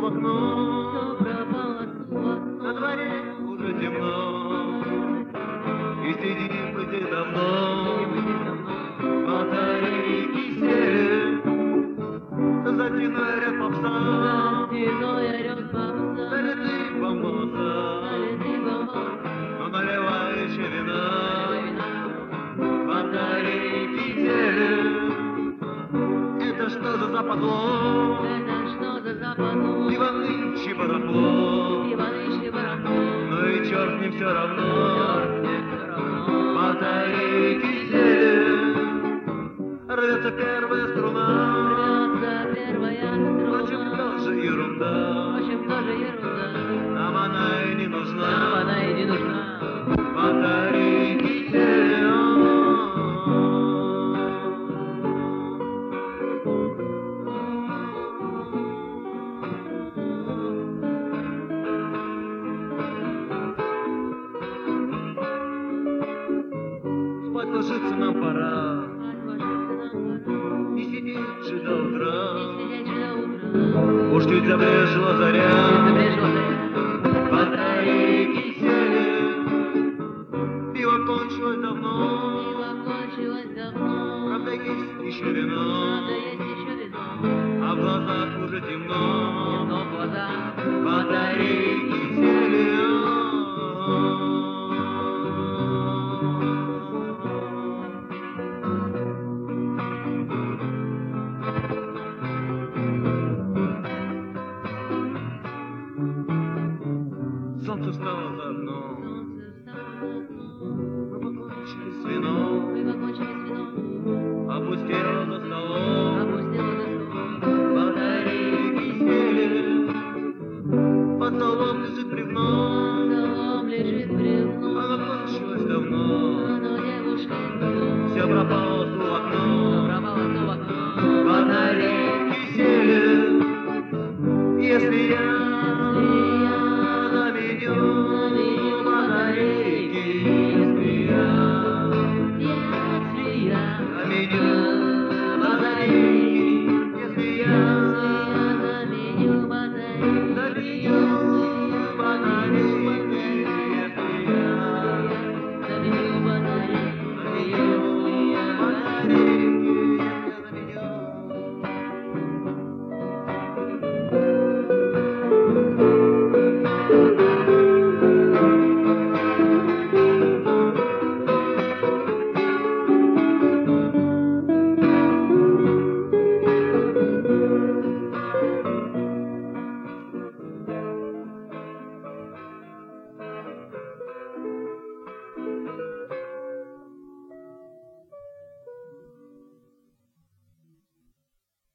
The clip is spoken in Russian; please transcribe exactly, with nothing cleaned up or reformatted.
окно, на дворе уже темно, и сидим мы здесь давно. Батарейки сели, за стеной ряд попса, залитый бомбоза, но наливающая вина. Батарейки сели, это что за западло? Иваныч и барахло, ну и черт мне все равно. Батарейки сели, рвется первая струна, впрочем, тоже ерунда, нам она и не нужна. Батарейки сели. Спать ложиться нам пора, не сидеть же до утра, уж чуть забрежила заря. Батарейки сели, пиво кончилось давно, правда есть еще вино, а в глазах уже темно. Батарейки сели. Солнце встало за окно, мы покончили с вином, опустело за столом. Батарейки сели, под столом лежит бревно, оно кончилось давно, все пропало в окно. Батарейки сели, если я